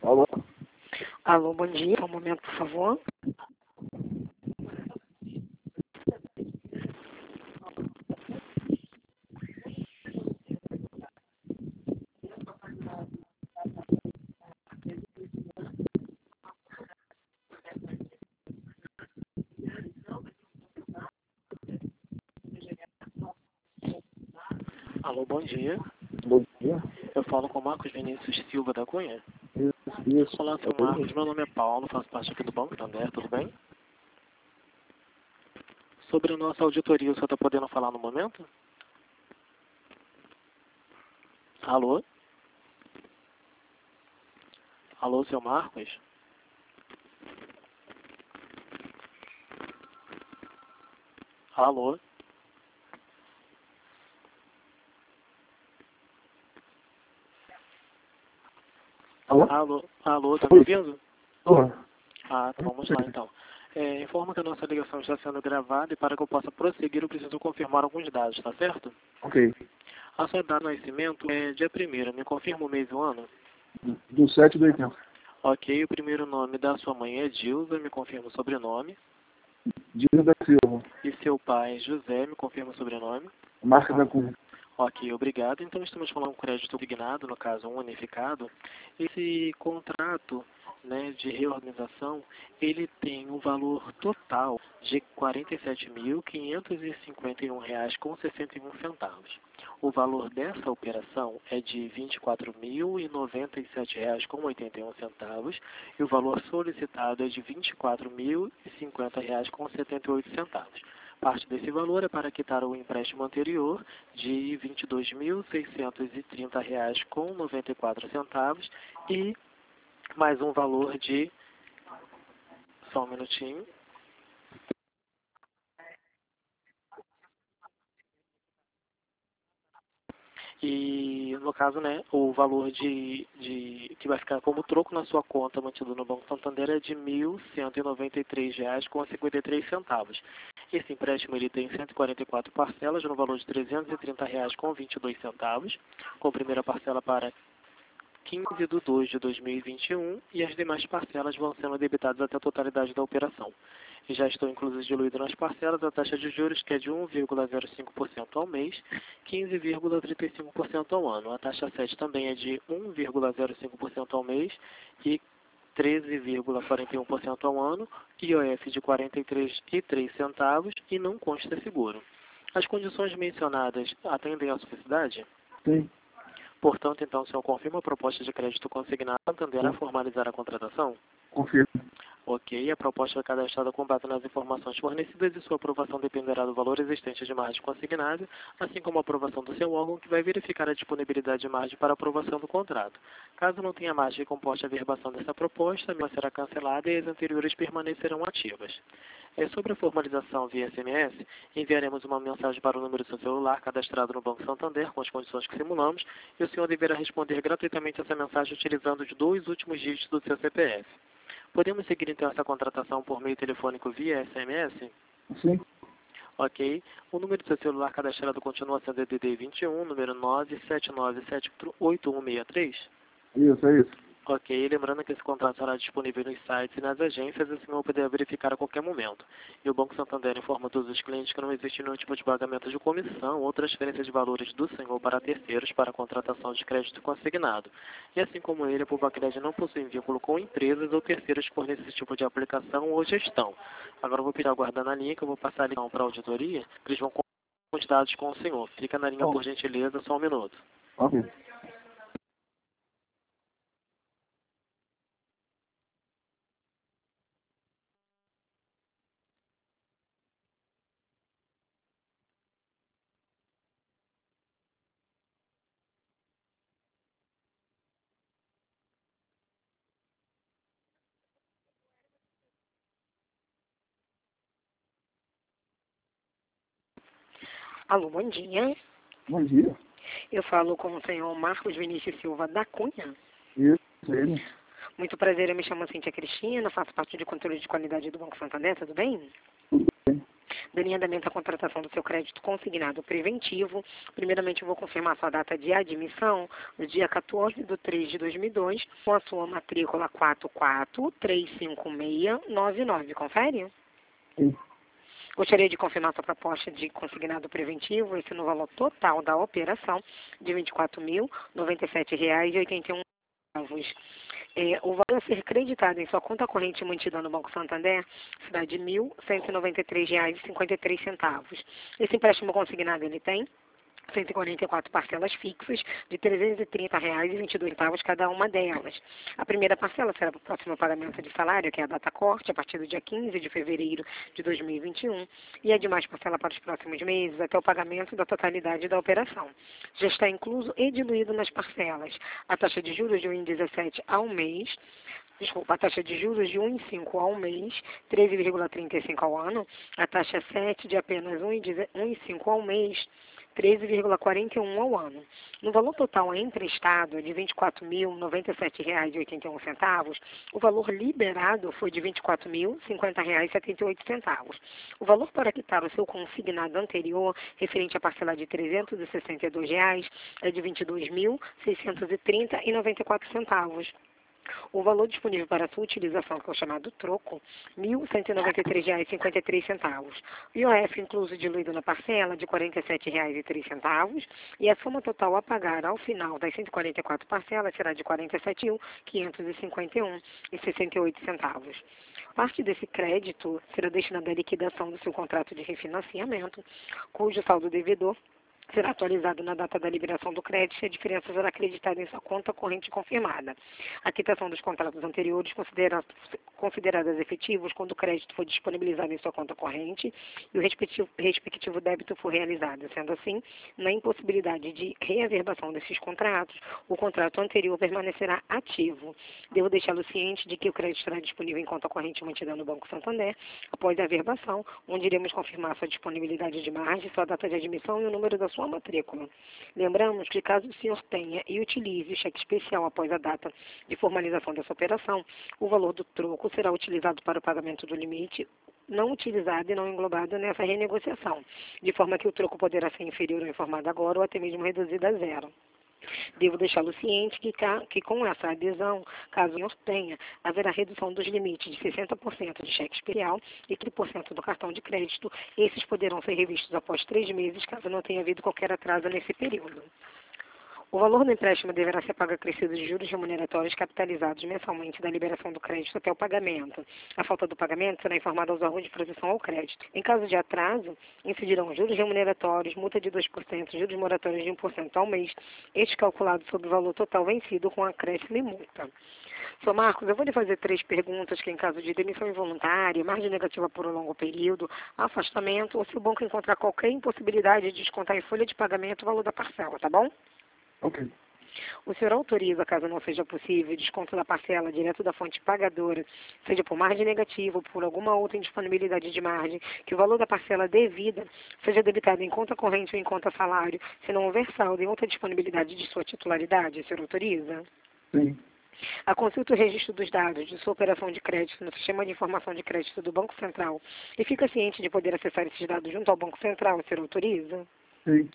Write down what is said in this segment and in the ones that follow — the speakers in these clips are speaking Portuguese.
Alô? Alô, bom dia. Um momento, por favor. Alô, bom dia. Bom dia. Eu falo com o Marcos Vinícius Silva da Cunha. Isso. Olá, seu Marcos. Meu nome é Paulo, faço parte aqui do Banco Santander, tudo bem? Sobre a nossa auditoria, o senhor está podendo falar no momento? Alô? Alô, seu Marcos? Alô? Alô? Alô, tá me ouvindo? Alô? Ah, tá, vamos lá então. Informa que a nossa ligação está sendo gravada e para que eu possa prosseguir eu preciso confirmar alguns dados, tá certo? Ok. A sua data de nascimento é dia 1º, me confirma o mês e o ano? Do 7 do 80. Ok, o primeiro nome da sua mãe é Dilza, me confirma o sobrenome. Dino da Silva. E seu pai, José, me confirma o sobrenome. Marca da Cunha. Ok, obrigado. Então estamos falando de um crédito signado, no caso um unificado. Esse contrato, né, de reorganização, ele tem um valor total de R$ 47.551,61. O valor dessa operação é de R$ 24.097,81 e o valor solicitado é de R$ 24.050,78. Parte desse valor é para quitar o empréstimo anterior de R$ 22.630,94 e mais um valor de... Só um minutinho. E, no caso, né, o valor que vai ficar como troco na sua conta mantido no Banco Santander é de R$ 1.193,53. Esse empréstimo ele tem 144 parcelas no valor de R$ 330,22, com a primeira parcela para 15/2/2021 e as demais parcelas vão sendo debitadas até a totalidade da operação. E já estão inclusas diluídas nas parcelas a taxa de juros que é de 1,05% ao mês, 15,35% ao ano. A taxa 7 também é de 1,05% ao mês e 13,41% ao ano, IOF de R$ 43,03 e não consta seguro. As condições mencionadas atendem à sociedade? Sim. Portanto, então, o senhor confirma a proposta de crédito consignado Santander a formalizar a contratação? Confirmo. Ok, a proposta é cadastrada com base nas informações fornecidas e sua aprovação dependerá do valor existente de margem consignada, assim como a aprovação do seu órgão, que vai verificar a disponibilidade de margem para aprovação do contrato. Caso não tenha margem que comporte a verbação dessa proposta, a mesma será cancelada e as anteriores permanecerão ativas. Sobre a formalização via SMS, enviaremos uma mensagem para o número do seu celular cadastrado no Banco Santander com as condições que simulamos e o senhor deverá responder gratuitamente essa mensagem utilizando os 2 últimos dígitos do seu CPF. Podemos seguir então essa contratação por meio telefônico via SMS? Sim. Ok. O número do seu celular cadastrado continua sendo DDD 21, número 979748163? Isso, é isso. Ok, lembrando que esse contrato estará disponível nos sites e nas agências, assim como poderá verificar a qualquer momento. E o Banco Santander informa a todos os clientes que não existe nenhum tipo de pagamento de comissão ou transferência de valores do senhor para terceiros para a contratação de crédito consignado. E assim como ele, a Pulvacred não possui vínculo com empresas ou terceiros que fornecem esse tipo de aplicação ou gestão. Agora eu vou pedir aguardar na linha que eu vou passar a ligação para a auditoria, que eles vão com os dados com o senhor. Fica na linha, por gentileza, só um minuto. Ok. Alô, bom dia. Bom dia. Eu falo com o senhor Marcos Vinícius Silva da Cunha. Isso, ele. Muito prazer, eu me chamo Cíntia Cristina, faço parte de controle de qualidade do Banco Santander, tudo bem? Tudo bem. dando em andamento a contratação do seu crédito consignado preventivo. Primeiramente, eu vou confirmar sua data de admissão no dia 14 de 3 de 2002, com a sua matrícula 4435699. Confere? Sim. Gostaria de confirmar sua proposta de consignado preventivo, esse no valor total da operação de R$ 24.097,81. O valor a ser creditado em sua conta corrente mantida no Banco Santander será de R$ 1.193,53. Esse empréstimo consignado ele tem 144 parcelas fixas de R$ 330,22 cada uma delas. A primeira parcela será para o próximo pagamento de salário, que é a data corte, a partir do dia 15 de fevereiro de 2021, e a demais parcela para os próximos meses, até o pagamento da totalidade da operação. Já está incluso e diluído nas parcelas a taxa de juros de 1,17 ao mês, a taxa de juros de 1,5 ao mês, 13,35 ao ano, a taxa 7 de apenas 1,5 ao mês, 13,41 ao ano. No valor total emprestado de R$ 24.097,81, o valor liberado foi de R$ 24.050,78. O valor para quitar o seu consignado anterior, referente à parcela de R$ 362, é de R$ 22.630,94. O valor disponível para sua utilização, que é o chamado troco, R$ 1.193,53. O IOF incluso diluído na parcela de R$ 47,03 e a soma total a pagar ao final das 144 parcelas será de R$ 47.551,68. Parte desse crédito será destinada à liquidação do seu contrato de refinanciamento, cujo saldo devedor será atualizado na data da liberação do crédito e a diferença será acreditada em sua conta corrente confirmada. A quitação dos contratos anteriores consideradas efetivos quando o crédito for disponibilizado em sua conta corrente e o respectivo débito for realizado. Sendo assim, na impossibilidade de reaverbação desses contratos, o contrato anterior permanecerá ativo. Devo deixá-lo ciente de que o crédito estará disponível em conta corrente mantida no Banco Santander após a averbação, onde iremos confirmar sua disponibilidade de margem, sua data de admissão e o número da sua matrícula. Lembramos que caso o senhor tenha e utilize o cheque especial após a data de formalização dessa operação, o valor do troco será utilizado para o pagamento do limite não utilizado e não englobado nessa renegociação, de forma que o troco poderá ser inferior ao informado agora ou até mesmo reduzido a zero. Devo deixá-lo ciente que com essa adesão, caso o senhor tenha, haverá redução dos limites de 60% de cheque especial e 30% do cartão de crédito. Esses poderão ser revistos após 3 meses, caso não tenha havido qualquer atraso nesse período. O valor do empréstimo deverá ser pago acrescido de juros remuneratórios capitalizados mensalmente da liberação do crédito até o pagamento. A falta do pagamento será informada aos órgãos de proteção ao crédito. Em caso de atraso, incidirão juros remuneratórios, multa de 2%, juros moratórios de 1% ao mês, este calculado sobre o valor total vencido com acréscimo e multa. Sr. Marcos, eu vou lhe fazer 3 perguntas que, em caso de demissão involuntária, margem negativa por um longo período, afastamento ou se o banco encontrar qualquer impossibilidade de descontar em folha de pagamento o valor da parcela, tá bom? Ok. O senhor autoriza, caso não seja possível, o desconto da parcela direto da fonte pagadora, seja por margem negativa ou por alguma outra indisponibilidade de margem, que o valor da parcela devida seja debitado em conta corrente ou em conta salário, se não houver saldo em outra disponibilidade de sua titularidade? O senhor autoriza? Sim. A consulta e o registro dos dados de sua operação de crédito no Sistema de Informação de Crédito do Banco Central e fica ciente de poder acessar esses dados junto ao Banco Central? O senhor autoriza? Sim.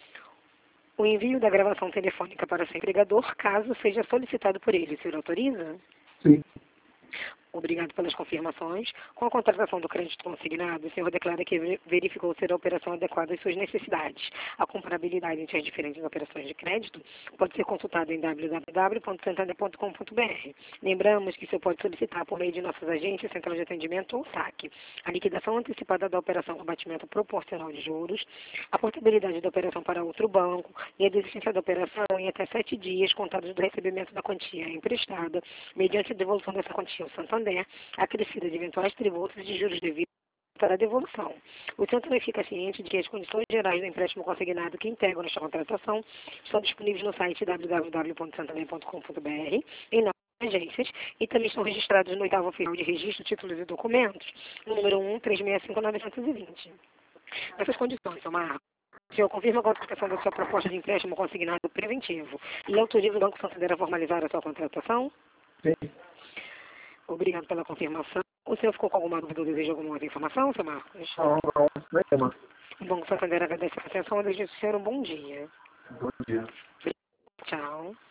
O envio da gravação telefônica para seu empregador, caso seja solicitado por ele, o senhor autoriza? Sim. Obrigado pelas confirmações. Com a contratação do crédito consignado, o senhor declara que verificou ser a operação adequada às suas necessidades. A comparabilidade entre as diferentes operações de crédito pode ser consultada em www.santander.com.br. Lembramos que o senhor pode solicitar por meio de nossas agências, central de atendimento ou SAC, a liquidação antecipada da operação com batimento proporcional de juros, a portabilidade da operação para outro banco e a desistência da operação em até 7 dias contados do recebimento da quantia emprestada, mediante a devolução dessa quantia ao Santander, acrescida de eventuais tributos e de juros devidos para a devolução. O senhor também fica ciente de que as condições gerais do empréstimo consignado que integram esta contratação estão disponíveis no site www.santander.com.br, em nossas agências, e também estão registrados no 8º Oficial de Registro, Títulos e Documentos, número 1365920. Nessas condições, Sr. Marcos, o senhor confirma a contratação da sua proposta de empréstimo consignado preventivo e autoriza o Banco Santander a formalizar a sua contratação? Sim. Obrigado pela confirmação. O senhor ficou com alguma dúvida ou deseja alguma outra informação, seu Marcos? Não, nenhuma. Bom, Santander agradece a atenção. Eu desejo ao senhor um bom dia. Bom dia. Tchau.